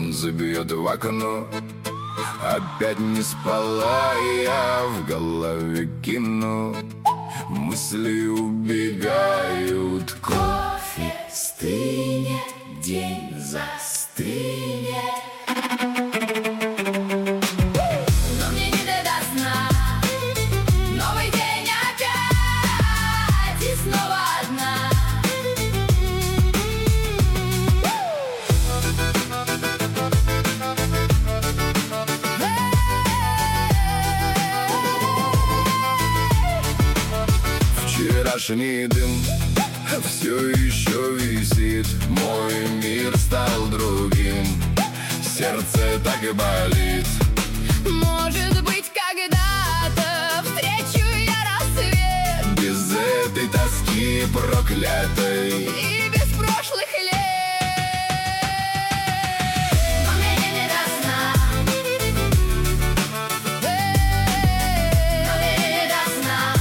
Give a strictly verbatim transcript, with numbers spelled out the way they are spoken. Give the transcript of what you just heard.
солнце бьет в окно. Опять не спала, я в голове кино. Мысли убегают. Кофе стынет, день застынет. Но мне не до сна. Новый день опять, и снова одна. Вчерашний дым все еще висит. Мой мир стал другим. Сердце так и болит. Может быть, когда-то встречу я рассвет. Без этой тоски проклятой И без прошлых лет. Но мне не до сна. Но мне не до сна.